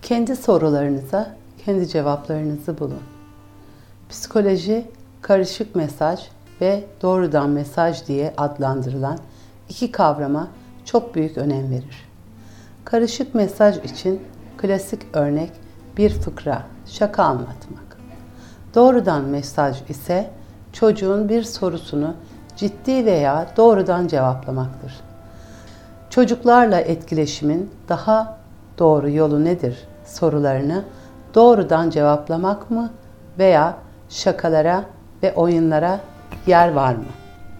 Kendi sorularınıza kendi cevaplarınızı bulun. Psikoloji, karışık mesaj ve doğrudan mesaj diye adlandırılan iki kavrama çok büyük önem verir. Karışık mesaj için klasik örnek bir fıkra, şaka anlatmak. Doğrudan mesaj ise çocuğun bir sorusunu ciddi veya doğrudan cevaplamaktır. Çocuklarla etkileşimin daha doğru yolu nedir sorularını doğrudan cevaplamak mı veya şakalara ve oyunlara yer var mı?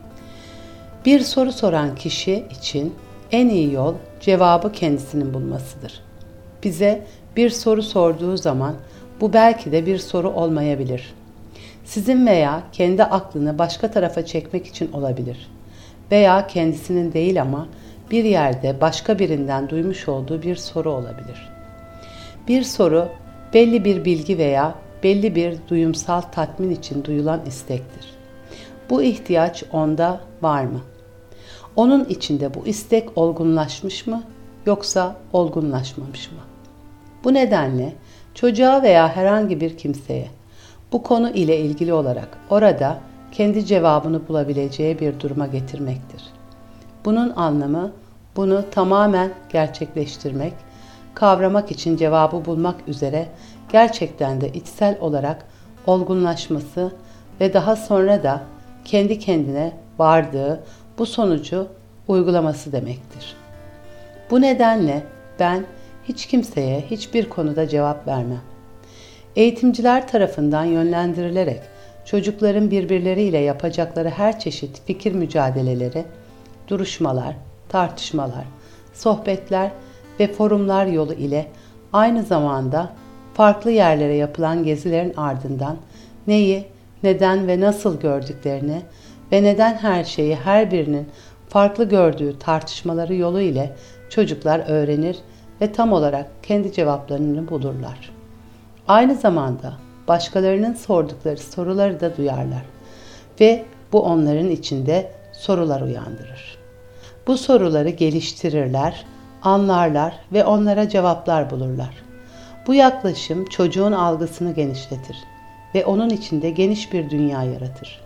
Bir soru soran kişi için en iyi yol cevabı kendisinin bulmasıdır. Bize bir soru sorduğu zaman bu belki de bir soru olmayabilir. Sizin veya kendi aklını başka tarafa çekmek için olabilir. Veya kendisinin değil ama bir yerde başka birinden duymuş olduğu bir soru olabilir. Bir soru belli bir bilgi veya belli bir duyumsal tatmin için duyulan istektir. Bu ihtiyaç onda var mı? Onun içinde bu istek olgunlaşmış mı yoksa olgunlaşmamış mı? Bu nedenle çocuğa veya herhangi bir kimseye bu konu ile ilgili olarak orada kendi cevabını bulabileceği bir duruma getirmektir. Bunun anlamı bunu tamamen gerçekleştirmek, kavramak için cevabı bulmak üzere gerçekten de içsel olarak olgunlaşması ve daha sonra da kendi kendine vardığı bu sonucu uygulaması demektir. Bu nedenle ben hiç kimseye hiçbir konuda cevap vermem. Eğitimciler tarafından yönlendirilerek çocukların birbirleriyle yapacakları her çeşit fikir mücadeleleri, duruşmalar, tartışmalar, sohbetler ve forumlar yolu ile aynı zamanda farklı yerlere yapılan gezilerin ardından neyi, neden ve nasıl gördüklerini ve neden her şeyi her birinin farklı gördüğü tartışmaları yolu ile çocuklar öğrenir ve tam olarak kendi cevaplarını bulurlar. Aynı zamanda başkalarının sordukları soruları da duyarlar ve bu onların içinde sorular uyandırır. Bu soruları geliştirirler, anlarlar ve onlara cevaplar bulurlar. Bu yaklaşım çocuğun algısını genişletir ve onun içinde geniş bir dünya yaratır.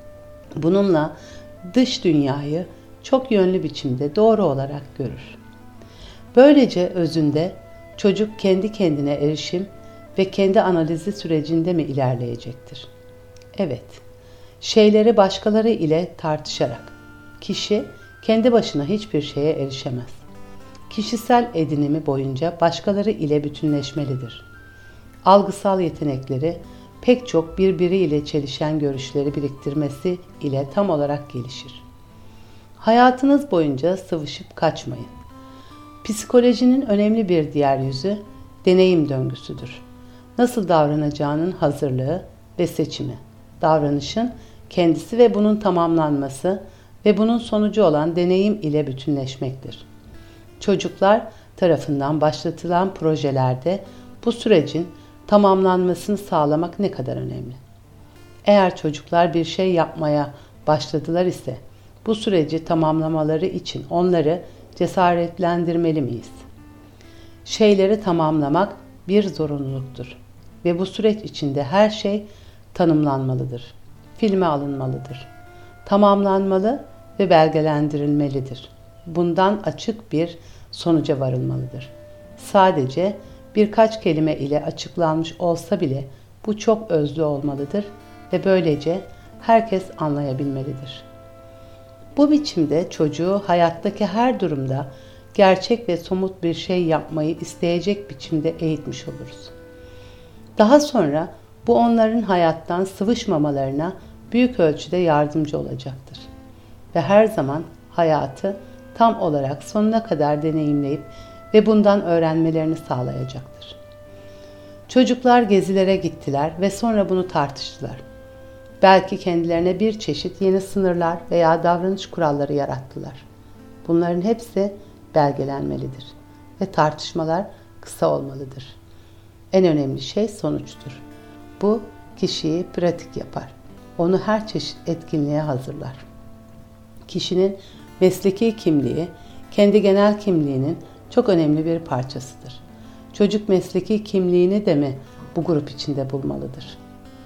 Bununla dış dünyayı çok yönlü biçimde doğru olarak görür. Böylece özünde çocuk kendi kendine erişim ve kendi analizi sürecinde mi ilerleyecektir? Evet, şeyleri başkaları ile tartışarak kişi kendi başına hiçbir şeye erişemez. Kişisel edinimi boyunca başkaları ile bütünleşmelidir. Algısal yetenekleri pek çok birbiriyle çelişen görüşleri biriktirmesi ile tam olarak gelişir. Hayatınız boyunca sıvışıp kaçmayın. Psikolojinin önemli bir diğer yüzü deneyim döngüsüdür. Nasıl davranacağının hazırlığı ve seçimi, davranışın kendisi ve bunun tamamlanması ve bunun sonucu olan deneyim ile bütünleşmektir. Çocuklar tarafından başlatılan projelerde bu sürecin tamamlanmasını sağlamak ne kadar önemli. Eğer çocuklar bir şey yapmaya başladılar ise bu süreci tamamlamaları için onları cesaretlendirmeli miyiz? Şeyleri tamamlamak bir zorunluluktur ve bu süreç içinde her şey tanımlanmalıdır, filme alınmalıdır, tamamlanmalı ve belgelendirilmelidir. Bundan açık bir sonuca varılmalıdır. Sadece birkaç kelime ile açıklanmış olsa bile bu çok özlü olmalıdır ve böylece herkes anlayabilmelidir. Bu biçimde çocuğu hayattaki her durumda gerçek ve somut bir şey yapmayı isteyecek biçimde eğitmiş oluruz. Daha sonra bu onların hayattan sıvışmamalarına büyük ölçüde yardımcı olacaktır. Ve her zaman hayatı tam olarak sonuna kadar deneyimleyip ve bundan öğrenmelerini sağlayacaktır. Çocuklar gezilere gittiler ve sonra bunu tartıştılar. Belki kendilerine bir çeşit yeni sınırlar veya davranış kuralları yarattılar. Bunların hepsi belgelenmelidir ve tartışmalar kısa olmalıdır. En önemli şey sonuçtur. Bu kişiyi pratik yapar. Onu her çeşit etkinliğe hazırlar. Kişinin mesleki kimliği, kendi genel kimliğinin çok önemli bir parçasıdır. çocuk mesleki kimliğini de mi bu grup içinde bulmalıdır?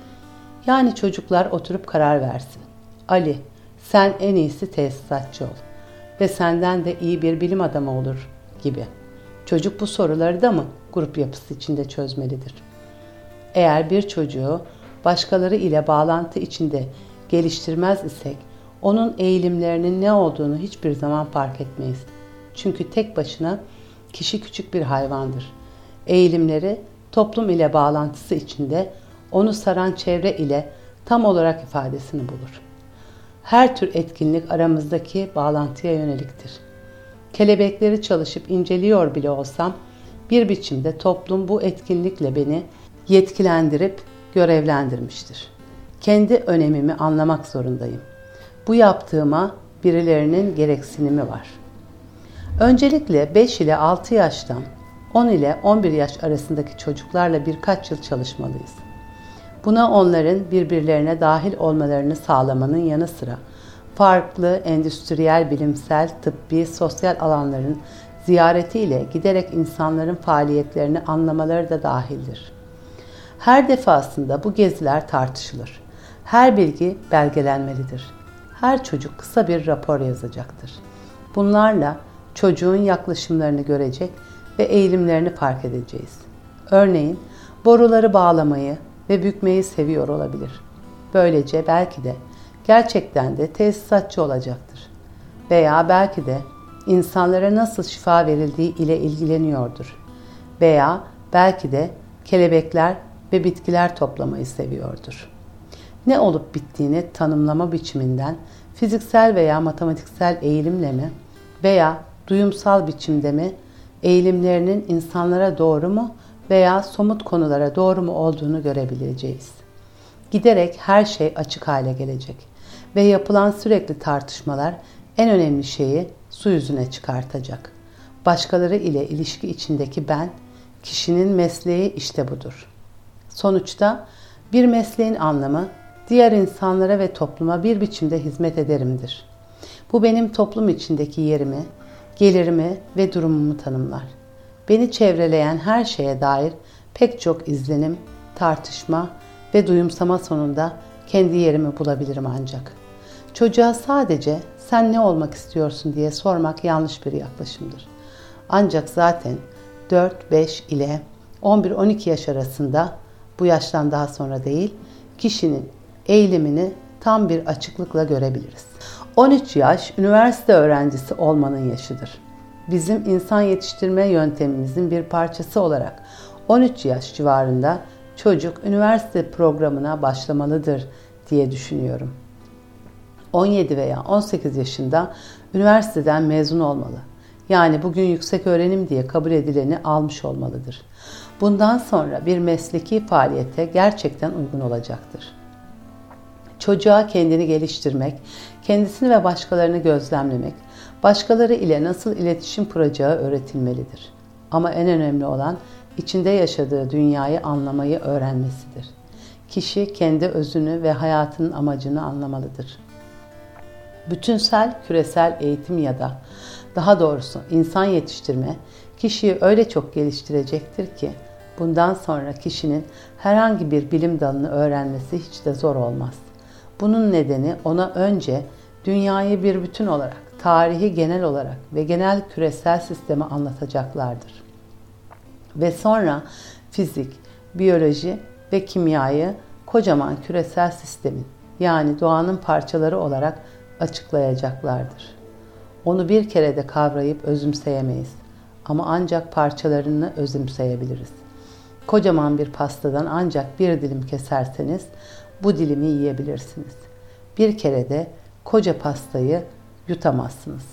Yani çocuklar oturup karar versin. Ali, sen en iyisi tesisatçı ol ve senden de iyi bir bilim adamı olur gibi. Çocuk bu soruları da mı grup yapısı içinde çözmelidir? Eğer bir çocuğu başkaları ile bağlantı içinde geliştirmez isek, onun eğilimlerinin ne olduğunu hiçbir zaman fark etmeyiz. Çünkü tek başına kişi küçük bir hayvandır. Eğilimleri toplum ile bağlantısı içinde onu saran çevre ile tam olarak ifadesini bulur. Her tür etkinlik aramızdaki bağlantıya yöneliktir. Kelebekleri çalışıp inceliyor bile olsam, bir biçimde toplum bu etkinlikle beni yetkilendirip görevlendirmiştir. Kendi önemimi anlamak zorundayım. Bu yaptığıma birilerinin gereksinimi var. Öncelikle 5 ile 6 yaştan 10 ile 11 yaş arasındaki çocuklarla birkaç yıl çalışmalıyız. Buna onların birbirlerine dahil olmalarını sağlamanın yanı sıra farklı endüstriyel, bilimsel, tıbbi, sosyal alanların ziyaretiyle giderek insanların faaliyetlerini anlamaları da dahildir. Her defasında bu geziler tartışılır. Her bilgi belgelenmelidir. Her çocuk kısa bir rapor yazacaktır. Bunlarla çocuğun yaklaşımlarını görecek ve eğilimlerini fark edeceğiz. Örneğin boruları bağlamayı ve bükmeyi seviyor olabilir. Böylece belki de gerçekten de tesisatçı olacaktır. Veya belki de insanlara nasıl şifa verildiği ile ilgileniyordur. Veya belki de kelebekler ve bitkiler toplamayı seviyordur. Ne olup bittiğini tanımlama biçiminden fiziksel veya matematiksel eğilimle mi veya duyumsal biçimde mi eğilimlerinin insanlara doğru mu veya somut konulara doğru mu olduğunu görebileceğiz. Giderek her şey açık hale gelecek ve yapılan sürekli tartışmalar en önemli şeyi su yüzüne çıkartacak. Başkaları ile ilişki içindeki ben, kişinin mesleği işte budur. Sonuçta bir mesleğin anlamı diğer insanlara ve topluma bir biçimde hizmet ederimdir. Bu benim toplum içindeki yerimi, gelirimi ve durumumu tanımlar. Beni çevreleyen her şeye dair pek çok izlenim, tartışma ve duyumsama sonunda kendi yerimi bulabilirim ancak. Çocuğa sadece sen ne olmak istiyorsun diye sormak yanlış bir yaklaşımdır. Ancak zaten 4-5 ile 11-12 yaş arasında, bu yaştan daha sonra değil, kişinin eğilimini tam bir açıklıkla görebiliriz. 13 yaş üniversite öğrencisi olmanın yaşıdır. Bizim insan yetiştirme yöntemimizin bir parçası olarak 13 yaş civarında çocuk üniversite programına başlamalıdır diye düşünüyorum. 17 veya 18 yaşında üniversiteden mezun olmalı. Yani bugün yüksek öğrenim diye kabul edileni almış olmalıdır. Bundan sonra bir mesleki faaliyete gerçekten uygun olacaktır. Çocuğa kendini geliştirmek, kendisini ve başkalarını gözlemlemek, başkaları ile nasıl iletişim kuracağı öğretilmelidir. Ama en önemli olan içinde yaşadığı dünyayı anlamayı öğrenmesidir. Kişi kendi özünü ve hayatının amacını anlamalıdır. Bütünsel küresel eğitim ya da daha doğrusu insan yetiştirme kişiyi öyle çok geliştirecektir ki bundan sonra kişinin herhangi bir bilim dalını öğrenmesi hiç de zor olmaz. Bunun nedeni ona önce dünyayı bir bütün olarak, tarihi genel olarak ve genel küresel sistemi anlatacaklardır. Ve sonra fizik, biyoloji ve kimyayı kocaman küresel sistemin yani doğanın parçaları olarak açıklayacaklardır. Onu bir kerede kavrayıp özümseyemeyiz ama ancak parçalarını özümseyebiliriz. Kocaman bir pastadan ancak bir dilim keserseniz bu dilimi yiyebilirsiniz. Bir kerede koca pastayı yutamazsınız.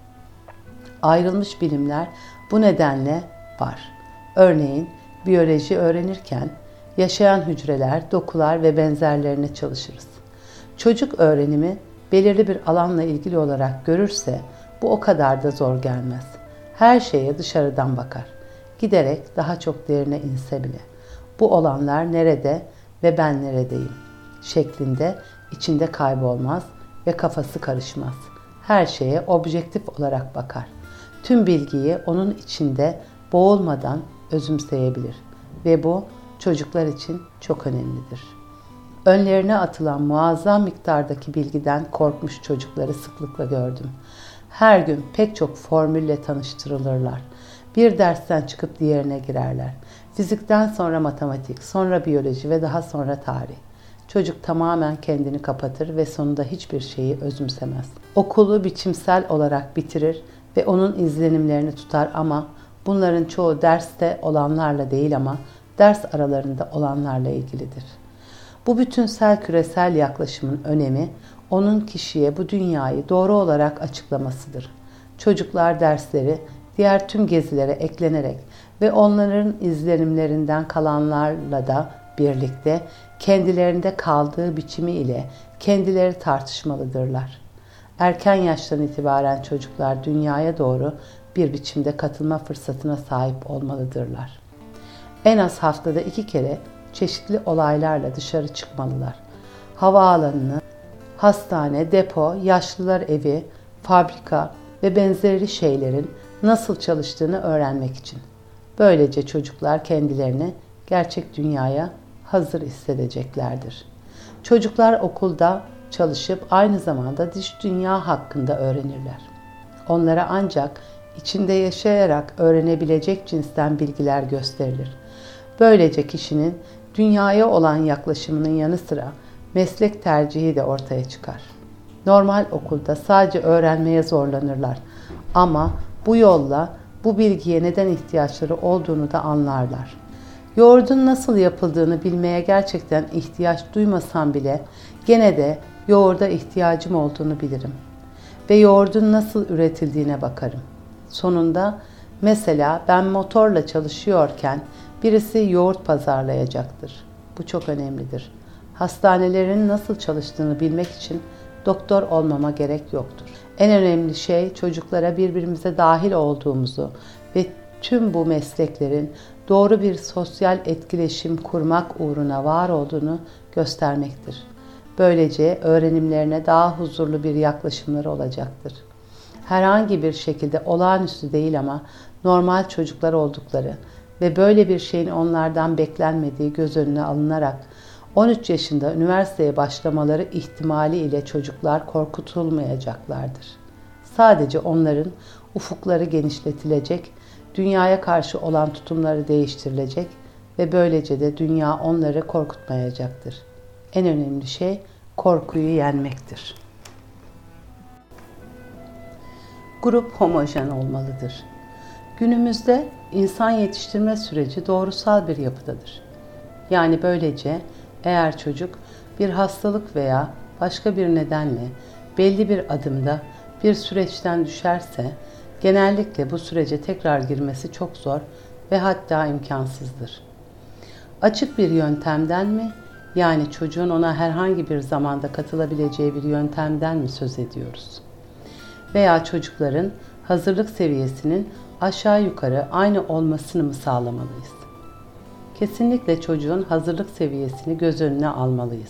Ayrılmış bilimler bu nedenle var. Örneğin biyoloji öğrenirken yaşayan hücreler, dokular ve benzerlerine çalışırız. Çocuk öğrenimi belirli bir alanla ilgili olarak görürse bu o kadar da zor gelmez. Her şeye dışarıdan bakar. Giderek daha çok derine inse bile. Bu olanlar nerede ve ben neredeyim şeklinde içinde kaybolmaz ve kafası karışmaz. Her şeye objektif olarak bakar. Tüm bilgiyi onun içinde boğulmadan özümseyebilir ve bu çocuklar için çok önemlidir. Önlerine atılan muazzam miktardaki bilgiden korkmuş çocukları sıklıkla gördüm. Her gün pek çok formülle tanıştırılırlar. Bir dersten çıkıp diğerine girerler. Fizikten sonra matematik, sonra biyoloji ve daha sonra tarih. Çocuk tamamen kendini kapatır ve sonunda hiçbir şeyi özümsemez. Okulu biçimsel olarak bitirir ve onun izlenimlerini tutar ama bunların çoğu derste olanlarla değil ama ders aralarında olanlarla ilgilidir. Bu bütünsel küresel yaklaşımın önemi, onun kişiye bu dünyayı doğru olarak açıklamasıdır. Çocuklar dersleri diğer tüm gezilere eklenerek ve onların izlenimlerinden kalanlarla da birlikte kendilerinde kaldığı biçimi ile kendileri tartışmalıdırlar. Erken yaştan itibaren çocuklar dünyaya doğru bir biçimde katılma fırsatına sahip olmalıdırlar. En az haftada 2 kere çeşitli olaylarla dışarı çıkmalılar. Havaalanını, hastane, depo, yaşlılar evi, fabrika ve benzeri şeylerin nasıl çalıştığını öğrenmek için. Böylece çocuklar kendilerini gerçek dünyaya hazır hissedeceklerdir. Çocuklar okulda çalışıp aynı zamanda dış dünya hakkında öğrenirler. Onlara ancak içinde yaşayarak öğrenebilecek cinsten bilgiler gösterilir. Böylece kişinin dünyaya olan yaklaşımının yanı sıra meslek tercihi de ortaya çıkar. Normal okulda sadece öğrenmeye zorlanırlar ama bu yolla bu bilgiye neden ihtiyaçları olduğunu da anlarlar. Yoğurdun nasıl yapıldığını bilmeye gerçekten ihtiyaç duymasam bile gene de yoğurda ihtiyacım olduğunu bilirim. Ve yoğurdun nasıl üretildiğine bakarım. Sonunda mesela ben motorla çalışıyorken birisi yoğurt pazarlayacaktır. Bu çok önemlidir. Hastanelerin nasıl çalıştığını bilmek için doktor olmama gerek yoktur. En önemli şey çocuklara birbirimize dahil olduğumuzu ve tüm bu mesleklerin doğru bir sosyal etkileşim kurmak uğruna var olduğunu göstermektir. Böylece öğrenimlerine daha huzurlu bir yaklaşımları olacaktır. Herhangi bir şekilde olağanüstü değil ama normal çocuklar oldukları ve böyle bir şeyin onlardan beklenmediği göz önüne alınarak 13 yaşında üniversiteye başlamaları ihtimali ile çocuklar korkutulmayacaklardır. Sadece onların ufukları genişletilecek, dünyaya karşı olan tutumları değiştirilecek ve böylece de dünya onları korkutmayacaktır. En önemli şey korkuyu yenmektir. Grup homojen olmalıdır. Günümüzde insan yetiştirme süreci doğrusal bir yapıdadır. Yani böylece eğer çocuk bir hastalık veya başka bir nedenle belli bir adımda bir süreçten düşerse genellikle bu sürece tekrar girmesi çok zor ve hatta imkansızdır. Açık bir yöntemden mi, yani çocuğun ona herhangi bir zamanda katılabileceği bir yöntemden mi söz ediyoruz? Veya çocukların hazırlık seviyesinin aşağı yukarı aynı olmasını mı sağlamalıyız? Kesinlikle çocuğun hazırlık seviyesini göz önüne almalıyız.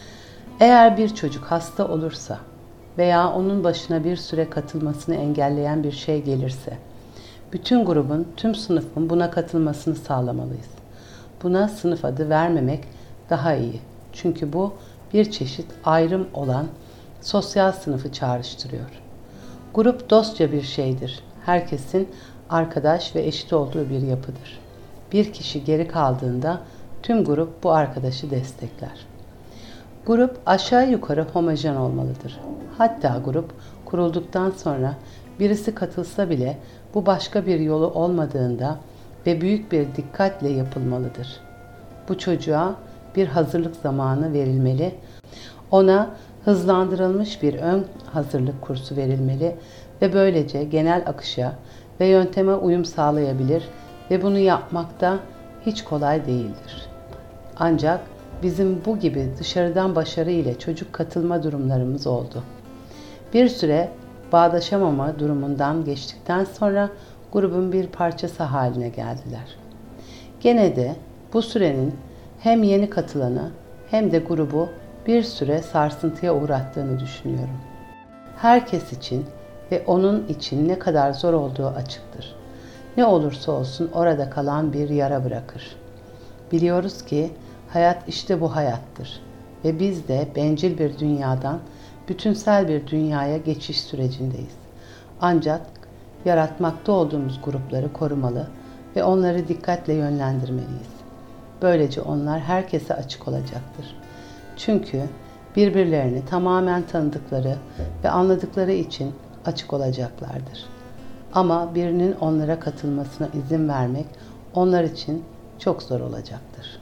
Eğer bir çocuk hasta olursa veya onun başına bir süre katılmasını engelleyen bir şey gelirse, bütün grubun, tüm sınıfın buna katılmasını sağlamalıyız. Buna sınıf adı vermemek daha iyi. Çünkü bu bir çeşit ayrım olan sosyal sınıfı çağrıştırıyor. Grup dostça bir şeydir. Herkesin arkadaş ve eşit olduğu bir yapıdır. Bir kişi geri kaldığında tüm grup bu arkadaşı destekler. Grup aşağı yukarı homojen olmalıdır. Hatta grup kurulduktan sonra birisi katılsa bile bu başka bir yolu olmadığında ve büyük bir dikkatle yapılmalıdır. Bu çocuğa bir hazırlık zamanı verilmeli, ona hızlandırılmış bir ön hazırlık kursu verilmeli ve böylece genel akışa ve yönteme uyum sağlayabilir ve bunu yapmak da hiç kolay değildir. Ancak bizim bu gibi dışarıdan başarı ile çocuk katılma durumlarımız oldu. Bir süre bağdaşamama durumundan geçtikten sonra grubun bir parçası haline geldiler. Gene de bu sürenin hem yeni katılanı hem de grubu bir süre sarsıntıya uğrattığını düşünüyorum. Herkes için ve onun için ne kadar zor olduğu açıktır. ne olursa olsun orada kalan bir yara bırakır. Biliyoruz ki hayat işte bu hayattır ve biz de bencil bir dünyadan bütünsel bir dünyaya geçiş sürecindeyiz. Ancak yaratmakta olduğumuz grupları korumalı ve onları dikkatle yönlendirmeliyiz. Böylece onlar herkese açık olacaktır. Çünkü birbirlerini tamamen tanıdıkları ve anladıkları için açık olacaklardır. Ama birinin onlara katılmasına izin vermek onlar için çok zor olacaktır.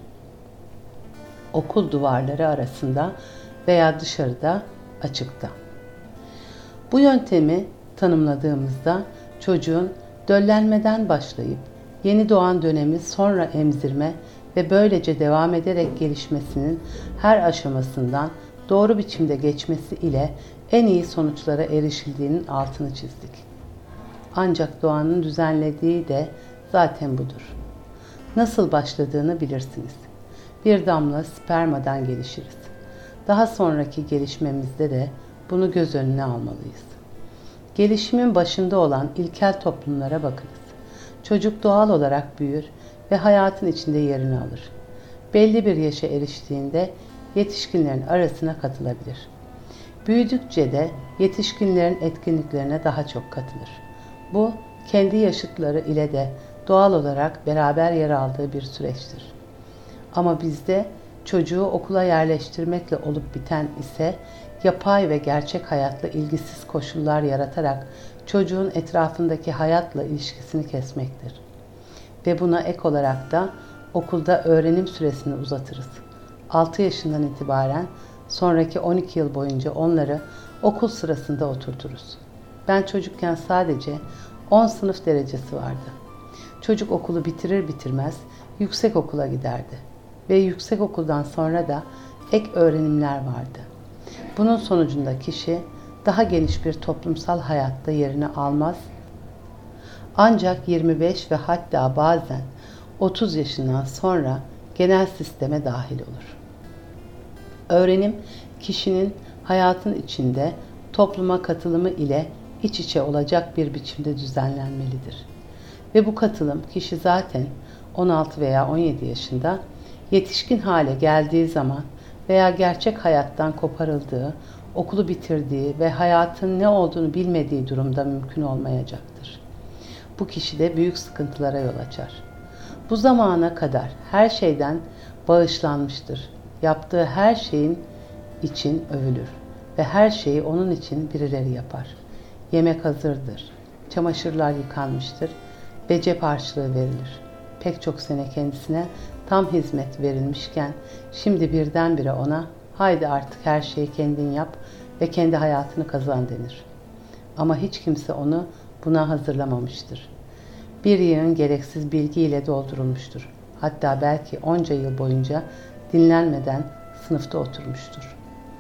Okul duvarları arasında veya dışarıda, açıkta. Bu yöntemi tanımladığımızda çocuğun döllenmeden başlayıp yeni doğan dönemi sonra emzirme ve böylece devam ederek gelişmesinin her aşamasından doğru biçimde geçmesi ile en iyi sonuçlara erişildiğinin altını çizdik. Ancak doğanın düzenlediği de zaten budur. Nasıl başladığını bilirsiniz. Bir damla spermadan gelişiriz. Daha sonraki gelişmemizde de bunu göz önüne almalıyız. Gelişimin başında olan ilkel toplumlara bakınız. Çocuk doğal olarak büyür ve hayatın içinde yerini alır. Belli bir yaşa eriştiğinde yetişkinlerin arasına katılabilir. Büyüdükçe de yetişkinlerin etkinliklerine daha çok katılır. Bu, kendi yaşıtları ile de doğal olarak beraber yer aldığı bir süreçtir. Ama bizde çocuğu okula yerleştirmekle olup biten ise yapay ve gerçek hayatla ilgisiz koşullar yaratarak çocuğun etrafındaki hayatla ilişkisini kesmektir. Ve buna ek olarak da okulda öğrenim süresini uzatırız. 6 yaşından itibaren sonraki 12 yıl boyunca onları okul sırasında oturturuz. Ben çocukken sadece 10 sınıf derecesi vardı. Çocuk okulu bitirir bitirmez yüksek okula giderdi. Ve yüksek okuldan sonra da ek öğrenimler vardı. Bunun sonucunda kişi daha geniş bir toplumsal hayatta yerini almaz. Ancak 25 ve hatta bazen 30 yaşından sonra genel sisteme dahil olur. Öğrenim, kişinin hayatın içinde topluma katılımı ile iç içe olacak bir biçimde düzenlenmelidir. Ve bu katılım kişi zaten 16 veya 17 yaşında yetişkin hale geldiği zaman veya gerçek hayattan koparıldığı, okulu bitirdiği ve hayatın ne olduğunu bilmediği durumda mümkün olmayacaktır. Bu kişide büyük sıkıntılara yol açar. Bu zamana kadar her şeyden bağışlanmıştır. Yaptığı her şeyin için övülür ve her şeyi onun için birileri yapar. Yemek hazırdır, çamaşırlar yıkanmıştır ve cep harçlığı verilir. Pek çok sene kendisine tam hizmet verilmişken şimdi birdenbire ona haydi artık her şeyi kendin yap ve kendi hayatını kazan denir. Ama hiç kimse onu buna hazırlamamıştır. Bir yığın gereksiz bilgiyle doldurulmuştur. Hatta belki onca yıl boyunca dinlenmeden sınıfta oturmuştur.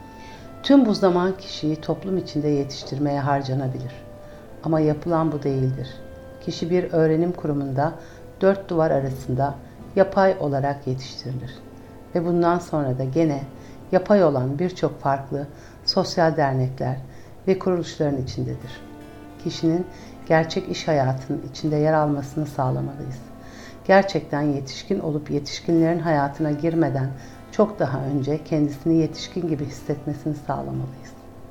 Tüm bu zaman kişiyi toplum içinde yetiştirmeye harcanabilir. Ama yapılan bu değildir. Kişi bir öğrenim kurumunda 4 duvar arasında yapay olarak yetiştirilir. Ve bundan sonra da gene yapay olan birçok farklı sosyal dernekler ve kuruluşların içindedir. Kişinin gerçek iş hayatının içinde yer almasını sağlamalıyız. Gerçekten yetişkin olup yetişkinlerin hayatına girmeden çok daha önce kendisini yetişkin gibi hissetmesini sağlamalıyız.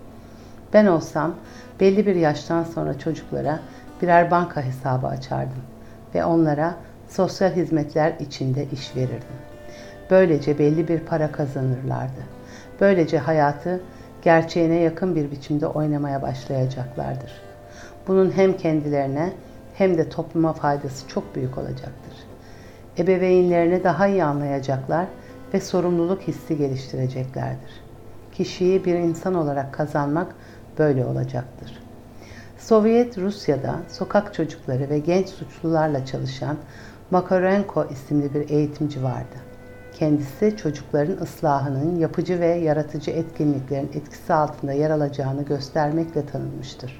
Ben olsam belli bir yaştan sonra çocuklara birer banka hesabı açardım ve onlara sosyal hizmetler içinde iş verirdim. Böylece belli bir para kazanırlardı. Böylece hayatı gerçeğine yakın bir biçimde oynamaya başlayacaklardır. Bunun hem kendilerine hem de topluma faydası çok büyük olacaktır. Ebeveynlerini daha iyi anlayacaklar ve sorumluluk hissi geliştireceklerdir. Kişiyi bir insan olarak kazanmak böyle olacaktır. Sovyet Rusya'da sokak çocukları ve genç suçlularla çalışan Makarenko isimli bir eğitimci vardı. Kendisi çocukların ıslahının yapıcı ve yaratıcı etkinliklerin etkisi altında yer alacağını göstermekle tanınmıştır.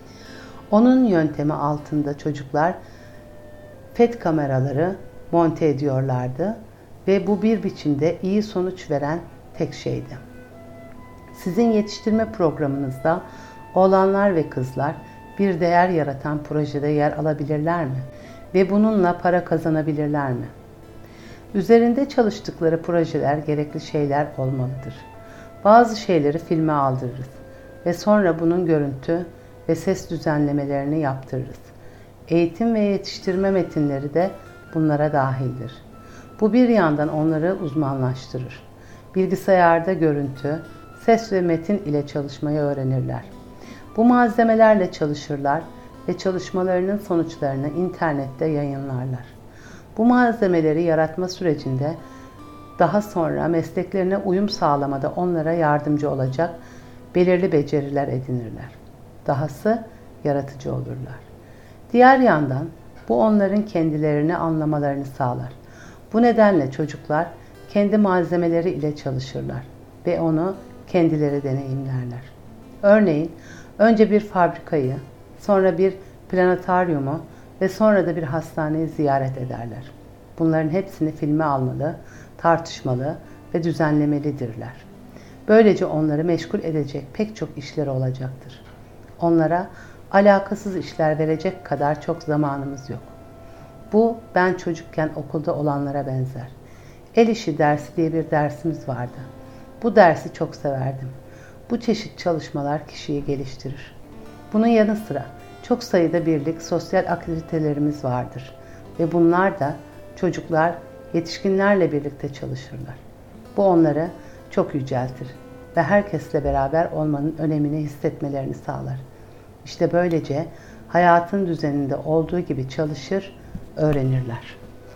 Onun yöntemi altında çocuklar FET kameraları monte ediyorlardı ve bu bir biçimde iyi sonuç veren tek şeydi. Sizin yetiştirme programınızda oğlanlar ve kızlar bir değer yaratan projede yer alabilirler mi? ve bununla para kazanabilirler mi? Üzerinde çalıştıkları projeler gerekli şeyler olmalıdır. Bazı şeyleri filme aldırırız ve sonra bunun görüntü ve ses düzenlemelerini yaptırırız. Eğitim ve yetiştirme metinleri de bunlara dahildir. Bu bir yandan onları uzmanlaştırır. Bilgisayarda görüntü, ses ve metin ile çalışmayı öğrenirler. Bu malzemelerle çalışırlar ve çalışmalarının sonuçlarını internette yayınlarlar. Bu malzemeleri yaratma sürecinde daha sonra mesleklerine uyum sağlamada onlara yardımcı olacak belirli beceriler edinirler. Dahası yaratıcı olurlar. Diğer yandan bu onların kendilerini anlamalarını sağlar. Bu nedenle çocuklar kendi malzemeleri ile çalışırlar ve onu kendileri deneyimlerler. Örneğin önce bir fabrikayı, sonra bir planetaryumu ve sonra da bir hastaneyi ziyaret ederler. Bunların hepsini filme almalı, tartışmalı ve düzenlemelidirler. Böylece onları meşgul edecek pek çok işleri olacaktır. Onlara alakasız işler verecek kadar çok zamanımız yok. Bu ben çocukken okulda olanlara benzer. El işi dersi diye bir dersimiz vardı. Bu dersi çok severdim. Bu çeşit çalışmalar kişiyi geliştirir. Bunun yanı sıra çok sayıda birlik sosyal aktivitelerimiz vardır ve bunlar da çocuklar yetişkinlerle birlikte çalışırlar. Bu onları çok yüceltir ve herkesle beraber olmanın önemini hissetmelerini sağlar. İşte böylece hayatın düzeninde olduğu gibi çalışır, öğrenirler.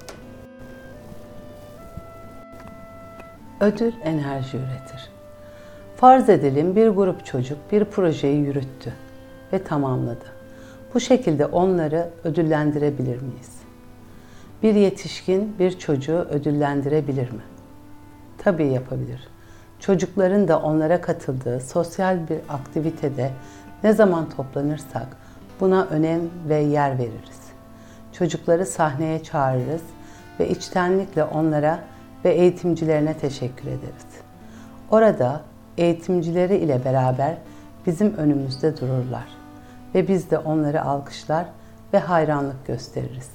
Ödül enerji üretir. Farz edelim bir grup çocuk bir projeyi yürüttü ve tamamladı. Bu şekilde onları ödüllendirebilir miyiz? Bir yetişkin bir çocuğu ödüllendirebilir mi? Tabii yapabilir. Çocukların da onlara katıldığı sosyal bir aktivitede ne zaman toplanırsak buna önem ve yer veririz. Çocukları sahneye çağırırız ve içtenlikle onlara ve eğitimcilerine teşekkür ederiz. Orada eğitimcileri ile beraber bizim önümüzde dururlar ve biz de onları alkışlar ve hayranlık gösteririz.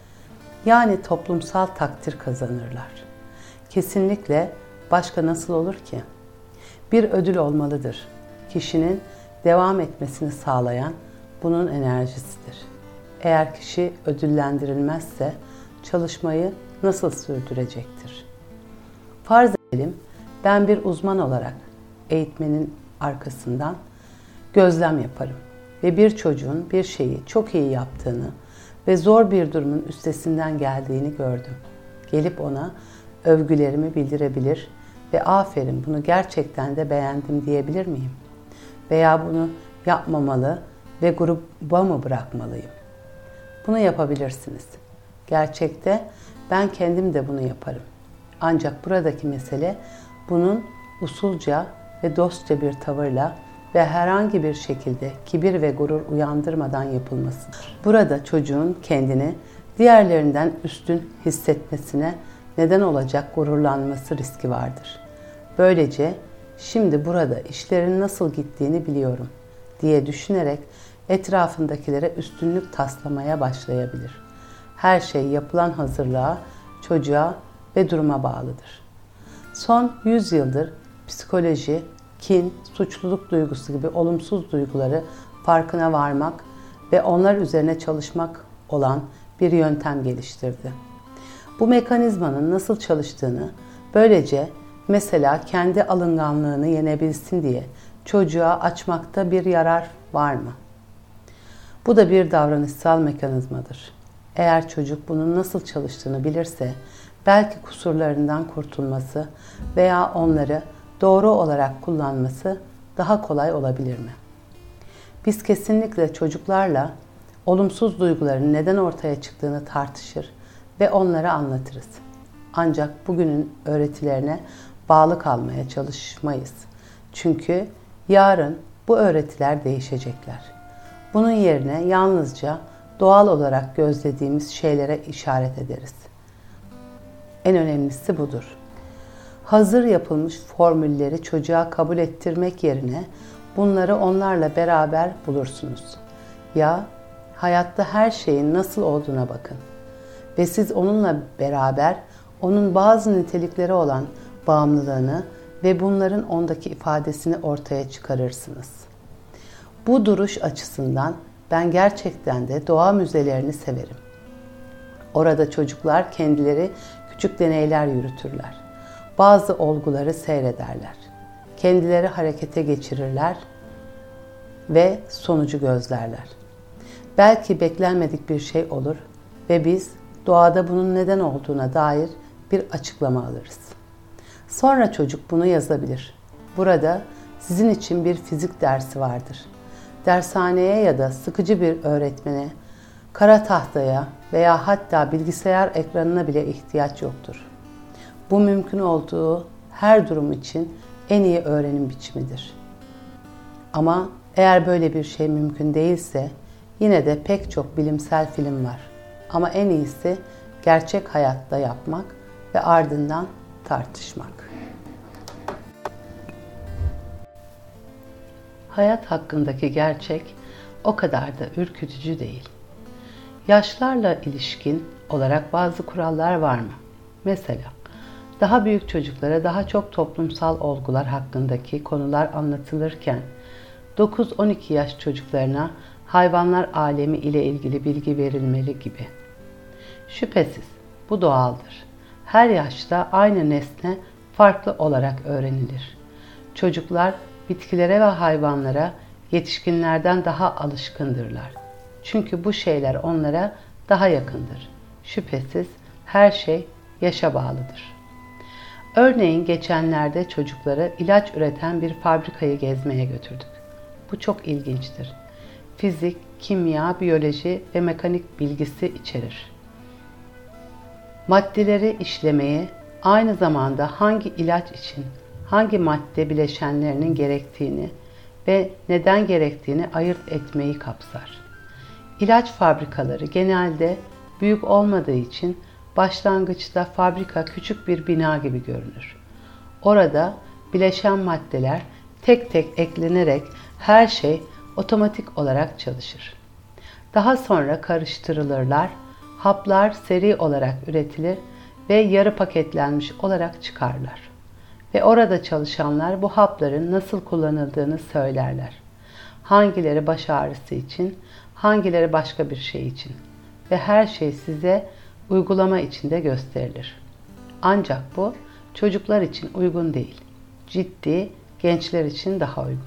Yani toplumsal takdir kazanırlar. Kesinlikle başka nasıl olur ki? Bir ödül olmalıdır. Kişinin devam etmesini sağlayan bunun enerjisidir. Eğer kişi ödüllendirilmezse çalışmayı nasıl sürdürecektir? Farz edelim ben bir uzman olarak eğitmenin arkasından gözlem yaparım ve bir çocuğun bir şeyi çok iyi yaptığını ve zor bir durumun üstesinden geldiğini gördüm. Gelip ona övgülerimi bildirebilir ve aferin bunu gerçekten de beğendim diyebilir miyim? Veya bunu yapmamalı ve gruba mı bırakmalıyım? Bunu yapabilirsiniz. Gerçekte ben kendim de bunu yaparım. Ancak buradaki mesele bunun usulca ve dostça bir tavırla ve herhangi bir şekilde kibir ve gurur uyandırmadan yapılmasıdır. Burada çocuğun kendini diğerlerinden üstün hissetmesine neden olacak gururlanması riski vardır. Böylece şimdi burada işlerin nasıl gittiğini biliyorum diye düşünerek etrafındakilere üstünlük taslamaya başlayabilir. Her şey yapılan hazırlığa, çocuğa ve duruma bağlıdır. Son 100 yıldır psikoloji, kin, suçluluk duygusu gibi olumsuz duyguları farkına varmak ve onlar üzerine çalışmak olan bir yöntem geliştirdi. Bu mekanizmanın nasıl çalıştığını, böylece mesela kendi alınganlığını yenebilsin diye çocuğa açmakta bir yarar var mı? Bu da bir davranışsal mekanizmadır. Eğer çocuk bunun nasıl çalıştığını bilirse, belki kusurlarından kurtulması veya onları doğru olarak kullanması daha kolay olabilir mi? Biz kesinlikle çocuklarla olumsuz duyguların neden ortaya çıktığını tartışır ve onlara anlatırız. Ancak bugünün öğretilerine bağlı kalmaya çalışmayız. Çünkü yarın bu öğretiler değişecekler. Bunun yerine yalnızca doğal olarak gözlediğimiz şeylere işaret ederiz. En önemlisi budur. Hazır yapılmış formülleri çocuğa kabul ettirmek yerine bunları onlarla beraber bulursunuz. Ya hayatta her şeyin nasıl olduğuna bakın. ve siz onunla beraber onun bazı nitelikleri olan bağımlılığını ve bunların ondaki ifadesini ortaya çıkarırsınız. Bu duruş açısından ben gerçekten de doğa müzelerini severim. Orada çocuklar kendileri küçük deneyler yürütürler. Bazı olguları seyrederler. Kendileri harekete geçirirler ve sonucu gözlerler. Belki beklenmedik bir şey olur ve biz doğada bunun neden olduğuna dair bir açıklama alırız. Sonra çocuk bunu yazabilir. Burada sizin için bir fizik dersi vardır. Dershaneye ya da sıkıcı bir öğretmene, kara tahtaya veya hatta bilgisayar ekranına bile ihtiyaç yoktur. Bu mümkün olduğu her durum için en iyi öğrenim biçimidir. Ama eğer böyle bir şey mümkün değilse yine de pek çok bilimsel film var. Ama en iyisi gerçek hayatta yapmak ve ardından tartışmak. Hayat hakkındaki gerçek o kadar da ürkütücü değil. Yaşlarla ilişkin olarak bazı kurallar var mı? Mesela daha büyük çocuklara daha çok toplumsal olgular hakkındaki konular anlatılırken 9-12 yaş çocuklarına hayvanlar alemi ile ilgili bilgi verilmeli gibi. Şüphesiz bu doğaldır. Her yaşta aynı nesne farklı olarak öğrenilir. Çocuklar bitkilere ve hayvanlara yetişkinlerden daha alışkındırlar. Çünkü bu şeyler onlara daha yakındır. Şüphesiz her şey yaşa bağlıdır. Örneğin geçenlerde çocukları ilaç üreten bir fabrikayı gezmeye götürdük. Bu çok ilginçtir. Fizik, kimya, biyoloji ve mekanik bilgisi içerir. Maddeleri işlemeyi, aynı zamanda hangi ilaç için hangi madde bileşenlerinin gerektiğini ve neden gerektiğini ayırt etmeyi kapsar. İlaç fabrikaları genelde büyük olmadığı için başlangıçta fabrika küçük bir bina gibi görünür. Orada bileşen maddeler tek tek eklenerek her şey otomatik olarak çalışır. Daha sonra karıştırılırlar, haplar seri olarak üretilir ve yarı paketlenmiş olarak çıkarlar. Ve orada çalışanlar bu hapların nasıl kullanıldığını söylerler. Hangileri baş ağrısı için, hangileri başka bir şey için ve her şey size uygulama içinde gösterilir. Ancak bu çocuklar için uygun değil. Ciddi, gençler için daha uygun.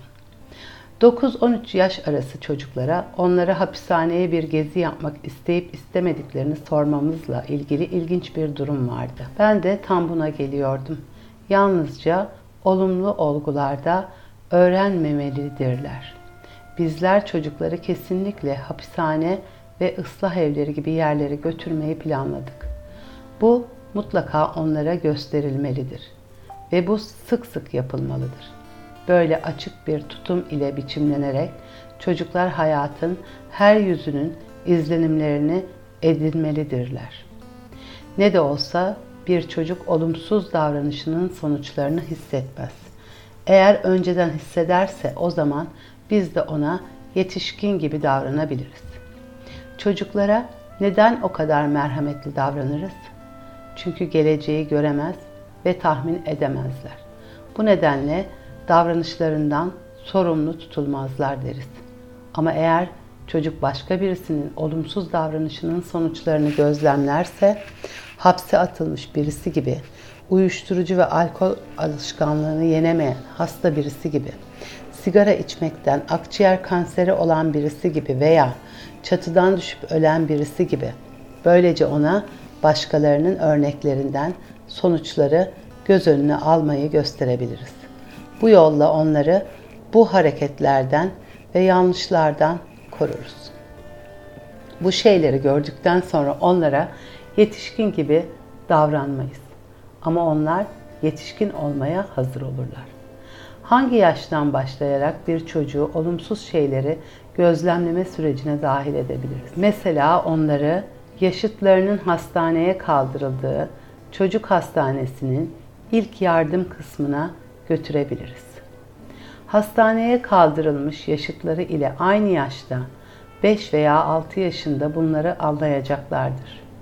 9-13 yaş arası çocuklara onlara hapishaneye bir gezi yapmak isteyip istemediklerini sormamızla ilgili ilginç bir durum vardı. Ben de tam buna geliyordum. Yalnızca olumlu olgularda öğrenmemelidirler. Bizler çocukları kesinlikle hapishane ve ıslah evleri gibi yerlere götürmeyi planladık. Bu mutlaka onlara gösterilmelidir ve bu sık sık yapılmalıdır. Böyle açık bir tutum ile biçimlenerek çocuklar hayatın her yüzünün izlenimlerini edinmelidirler. Ne de olsa bir çocuk olumsuz davranışının sonuçlarını hissetmez. Eğer önceden hissederse o zaman biz de ona yetişkin gibi davranabiliriz. Çocuklara neden o kadar merhametli davranırız? Çünkü geleceği göremez ve tahmin edemezler. Bu nedenle davranışlarından sorumlu tutulmazlar deriz. Ama eğer çocuk başka birisinin olumsuz davranışının sonuçlarını gözlemlerse, hapse atılmış birisi gibi, uyuşturucu ve alkol alışkanlığını yenemeyen hasta birisi gibi, sigara içmekten akciğer kanseri olan birisi gibi veya çatıdan düşüp ölen birisi gibi, böylece ona başkalarının örneklerinden sonuçları göz önüne almayı gösterebiliriz. Bu yolla onları bu hareketlerden ve yanlışlardan koruruz. Bu şeyleri gördükten sonra onlara yetişkin gibi davranmayız. Ama onlar yetişkin olmaya hazır olurlar. Hangi yaştan başlayarak bir çocuğu olumsuz şeyleri gözlemleme sürecine dahil edebiliriz? Mesela onları yaşıtlarının hastaneye kaldırıldığı çocuk hastanesinin ilk yardım kısmına götürebiliriz. Hastaneye kaldırılmış yaşıtları ile aynı yaşta 5 veya 6 yaşında bunları anlayacaklardır.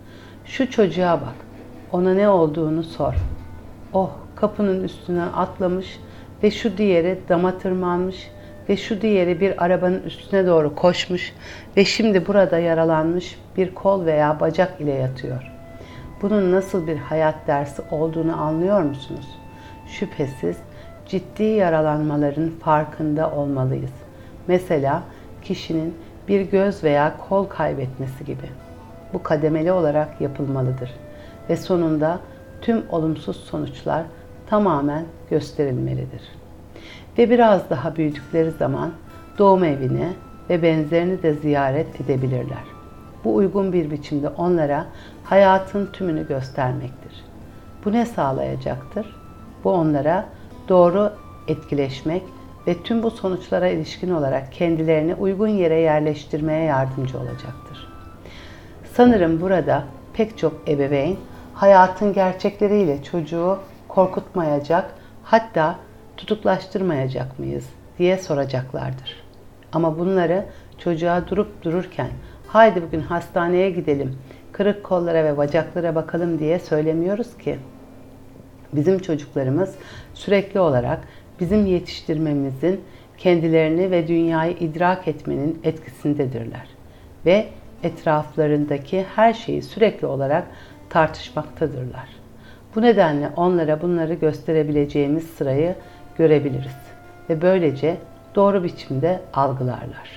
Şu çocuğa bak, ona ne olduğunu sor. Oh, kapının üstüne atlamış ve şu diğeri dama tırmanmış ve şu diğeri bir arabanın üstüne doğru koşmuş ve şimdi burada yaralanmış bir kol veya bacak ile yatıyor. Bunun nasıl bir hayat dersi olduğunu anlıyor musunuz? Şüphesiz ciddi yaralanmaların farkında olmalıyız. Mesela kişinin bir göz veya kol kaybetmesi gibi. Bu kademeli olarak yapılmalıdır ve sonunda tüm olumsuz sonuçlar tamamen gösterilmelidir. Ve biraz daha büyüdükleri zaman doğum evini ve benzerini de ziyaret edebilirler. Bu uygun bir biçimde onlara hayatın tümünü göstermektir. Bu ne sağlayacaktır? Bu onlara doğru etkileşmek ve tüm bu sonuçlara ilişkin olarak kendilerini uygun yere yerleştirmeye yardımcı olacaktır. Sanırım burada pek çok ebeveyn hayatın gerçekleriyle çocuğu korkutmayacak, hatta tutuklaştırmayacak mıyız diye soracaklardır. Ama bunları çocuğa durup dururken haydi bugün hastaneye gidelim, kırık kollara ve bacaklara bakalım diye söylemiyoruz ki. Bizim çocuklarımız sürekli olarak bizim yetiştirmemizin kendilerini ve dünyayı idrak etmenin etkisindedirler. Ve etraflarındaki her şeyi sürekli olarak tartışmaktadırlar. Bu nedenle onlara bunları gösterebileceğimiz sırayı görebiliriz ve böylece doğru biçimde algılarlar.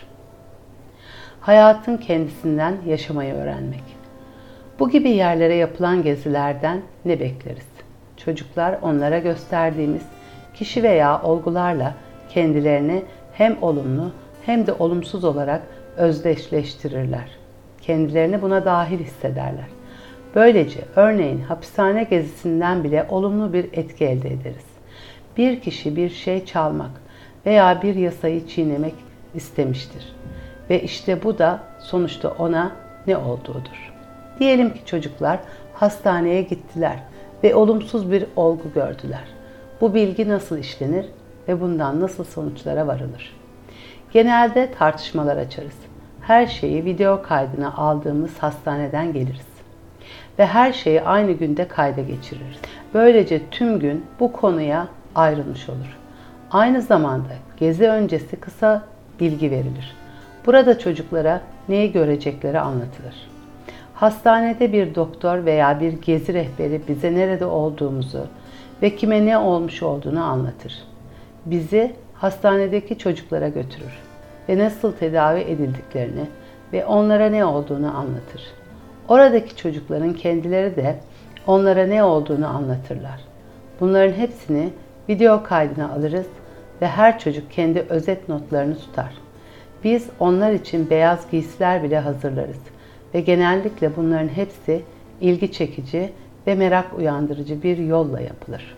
Hayatın kendisinden yaşamayı öğrenmek. Bu gibi yerlere yapılan gezilerden ne bekleriz? Çocuklar onlara gösterdiğimiz kişi veya olgularla kendilerini hem olumlu hem de olumsuz olarak özdeşleştirirler. Kendilerini buna dahil hissederler. Böylece örneğin hapishane gezisinden bile olumlu bir etki elde ederiz. Bir kişi bir şey çalmak veya bir yasayı çiğnemek istemiştir. Ve işte bu da sonuçta ona ne olduğudur. Diyelim ki çocuklar hastaneye gittiler ve olumsuz bir olgu gördüler. Bu bilgi nasıl işlenir ve bundan nasıl sonuçlara varılır? Genelde tartışmalar açarız. Her şeyi video kaydına aldığımız hastaneden geliriz. Ve her şeyi aynı günde kayda geçiririz. Böylece tüm gün bu konuya ayrılmış olur. Aynı zamanda gezi öncesi kısa bilgi verilir. Burada çocuklara neyi görecekleri anlatılır. Hastanede bir doktor veya bir gezi rehberi bize nerede olduğumuzu ve kime ne olmuş olduğunu anlatır. Bizi hastanedeki çocuklara götürür ve nasıl tedavi edildiklerini ve onlara ne olduğunu anlatır. Oradaki çocukların kendileri de onlara ne olduğunu anlatırlar. Bunların hepsini video kaydına alırız ve her çocuk kendi özet notlarını tutar. Biz onlar için beyaz giysiler bile hazırlarız ve genellikle bunların hepsi ilgi çekici ve merak uyandırıcı bir yolla yapılır.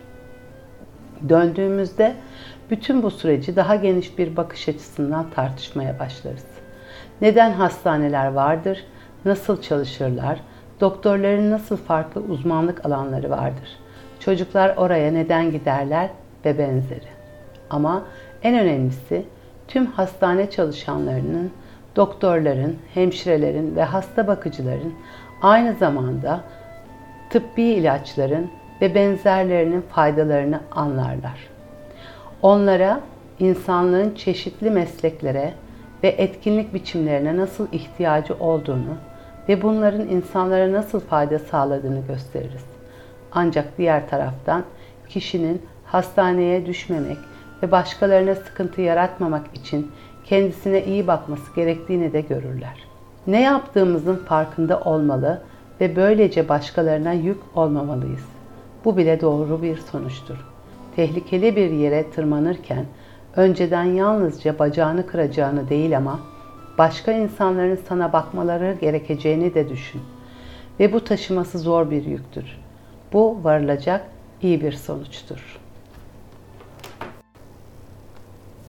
Döndüğümüzde bütün bu süreci daha geniş bir bakış açısından tartışmaya başlarız. Neden hastaneler vardır? Nasıl çalışırlar? Doktorların nasıl farklı uzmanlık alanları vardır? Çocuklar oraya neden giderler ve benzeri. Ama en önemlisi tüm hastane çalışanlarının, doktorların, hemşirelerin ve hasta bakıcıların aynı zamanda tıbbi ilaçların ve benzerlerinin faydalarını anlarlar. Onlara insanlığın çeşitli mesleklere ve etkinlik biçimlerine nasıl ihtiyacı olduğunu ve bunların insanlara nasıl fayda sağladığını gösteririz. Ancak diğer taraftan kişinin hastaneye düşmemek ve başkalarına sıkıntı yaratmamak için kendisine iyi bakması gerektiğini de görürler. Ne yaptığımızın farkında olmalı ve böylece başkalarına yük olmamalıyız. Bu bile doğru bir sonuçtur. Tehlikeli bir yere tırmanırken önceden yalnızca bacağını kıracağını değil ama başka insanların sana bakmaları gerekeceğini de düşün. Ve bu taşıması zor bir yüktür. Bu varılacak iyi bir sonuçtur.